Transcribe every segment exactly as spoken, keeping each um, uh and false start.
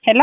ሄሎ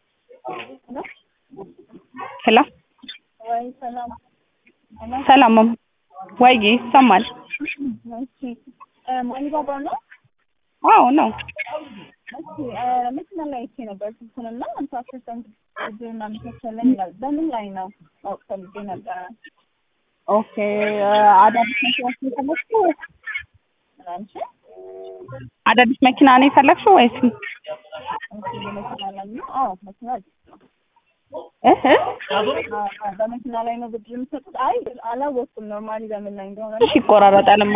ሄሎ ወይ ሰላም ሰላም ወይ ይሰማል? እሺ ማን ባባ ነው? አዎ ነው። እሺ መኪና ላይ እቺ ነበር ስንትና ሃምሳ ፐርሰንት እዚህና ምትሰለኝ ይላል። በምን ላይ ነው ኦክሰል ነበር? ኦኬ አዳዲስ መኪና የፈለግሽው? አንቺ አዳዲስ መኪና ነው የፈለግሽው ወይስ? እሺ መኪና ላይ ነው። አዎ መኪና ነው። እህ በመኪና ላይ ነው ብድር የምትሰጡት? አይ አላወቅኩም። ኖርማሊ በምን ላይ እንደሆነ እሺ ይቆራረጣልማ።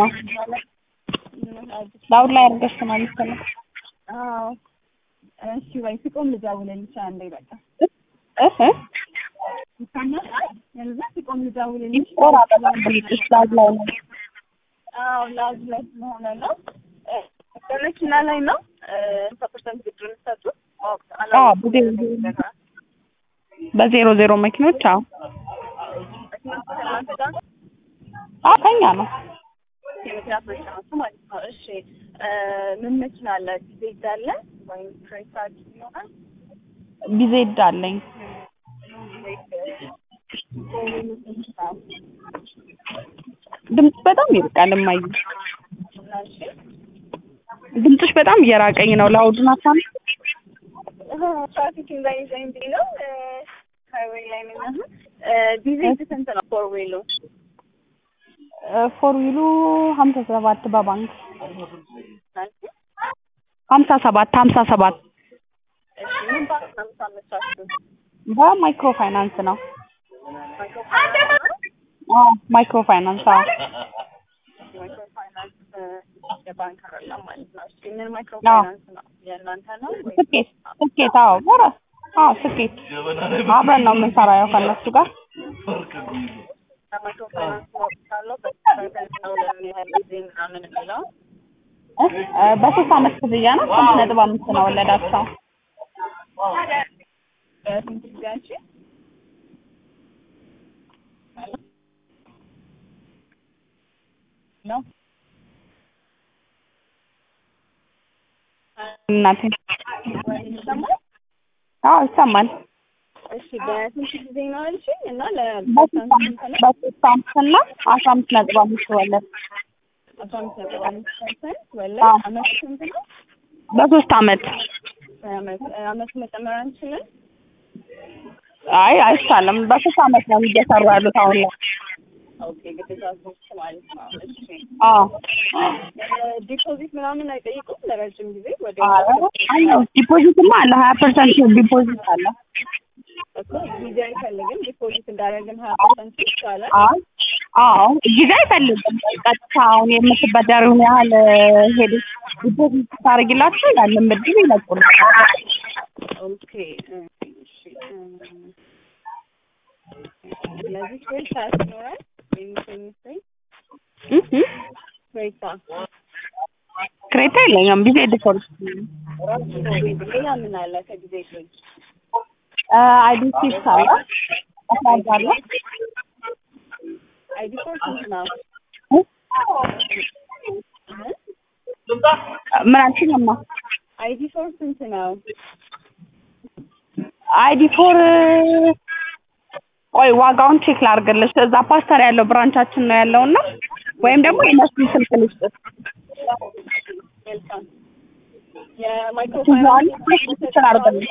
ላውድ ላይ አድርገሽ ነው የሚሰማው? አዎ እሺ ወይ ሲቆም ልደውልልሽ አንዴ በቃ። እህ ይሰማል? ያለዛ ሲቆም ልደውልልሽ። ይቆራረጣል ብልጭሽ ላውድ ላይ ነው። አዎ ላውድ ላይ ሆነ ነው። በመኪና ላይ ነው ሃምሳ ፐርሰንት ብድር የምትሰጡት? አዎ በዜሮ ዜሮ መኪኖች አዎ አዎ ከኛ ነው የመኪና ፍሬሽን ማለት ነው። እሺ ምን መኪና አለ? ቢዜድ አለ ወይም ክሬታ ይሆናል? ቢዜድ አለኝ። ድምጽ በጣም ይርቃል እማዬ። ድምጽሽ በጣም እየራቀኝ ነው። ላውድና ሳም ትራፊክ እንዳይዘኝ ቢለው ሃይዌይ ላይ ነው። ቢዜድ ስንት ነው ፎር ዌሉ? ፎር ዊሉ ሀምሳ ሰባት በባንክ ሀምሳ ሰባት ሀምሳ ሰባት እሺ ምን ባንክ ነው የምታመቻችሁ? በማይክሮ ፋይናንስ ነው። አዎ ማይክሮ ፋይናንስ አዎ ማይክሮ ፋይናንስ የባንክ አይደለም ማለት ነው። እሺ ምን ማይክሮ ፋይናንስ ነው? የእናንተ ነው ወይ? ስኬት ስኬት አዎ ወራ አዎ ስኬት አብረን ነው የምንሰራው ያው ከእነሱ ጋር ማይክሮ ፋይናንስ ነው ካለው በተፈጠረ ነው ለምን ጊዜ ምናምን የሚለው በሶስት አመት ክፍያ ነው። ስንት ነጥብ አምስት ነው ወለዳቸው? ስንት ጊዜያችን ነው? እናቴ ይሰማል? አዎ ይሰማል። እሺ በስንት ጊዜ ነው አልሽኝ? እና በሶስት አመት እና አስራ አምስት ነጥብ አምስት ወለድ አስራ አምስት ነጥብ አምስት ፐርሰንት ወለድ። አመት ስንት ነው? በሶስት አመት አመት አመት መጨመር አንችልም? አይ አይቻልም። በሶስት አመት ነው እየሰሩ ያሉት አሁን ላይ። ኦኬ ግዴታ ሶስት ማለት ነው። እሺ አዎ ዲፖዚት ምናምን አይጠይቁም ለረጅም ጊዜ? ወደ አዎ ዲፖዚትማ አለ ሀያ ፐርሰንት ዲፖዚት አለ እኮ ጊዜ አይፈልግም። ዲፖዚት እንዳደረግን ሀያ ፐርሰንት ይቻላል? አዎ አዎ ጊዜ አይፈልግም። ቀጥታ አሁን የምትበደሪውን ያህል ሄደሽ ዲፖዚት ታደርጊላችሁ ያለን ብድር ይለቁልሻል። ኦኬ እሺ ስለዚህ ክሬታ ይኖራል ወይም ሴሚስቴይ? እህ ክሬታ ክሬታ የለኝም። ቢዜድ ፎርስ ሌላ ምን አለ ከቢዜድ? አይዲ ሲክስ አለ አሳዝ አለ። አይዲ ፎር ስንት ነው? ምን አልሽኝማ? አይዲ ፎር ስንት ነው? አይዲ ፎር ቆይ ዋጋውን ቼክ ላድርግልሽ። እዛ ፓስተር ያለው ብራንቻችን ነው ያለውና ወይም ደግሞ የነሱን ስልክ ልስጥ። ዌልካም የማይክሮ ፋይናንስ ላድርግልሽ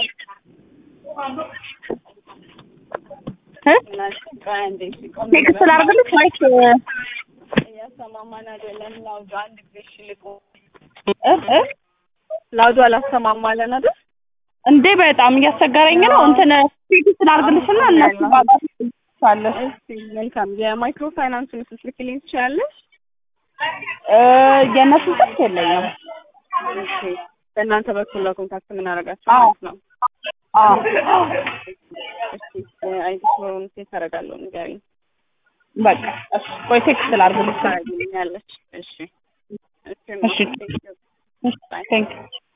እ ቴክስት ላድርግልሽ ወይስ እያሰማማን አይደለም? ላውዱ አንድ ጊዜ ሽልቁ እ እ ላውዱ አላሰማማለን አይደል? እንዴ በጣም እያስቸገረኝ ነው። እንትን ቴክስት ላድርግልሽና እነሱ ባባ ትችላለሽ። እሺ መልካም የማይክሮ ፋይናንስ ምስል ልክልኝ ትችላለሽ? እ የነሱ ስልክ የለኝም። እሺ በእናንተ በኩል ለኮንታክት ምን አደርጋችሁ ማለት ነው? አዎ እሺ አይዲ ፎርም ሴት አደርጋለሁ ንገሪኝ። በቃ እሺ ቆይ ቴክስት ላድርግልሽ ታደርጊልኛለሽ? እሺ እሺ ቴንክ ዩ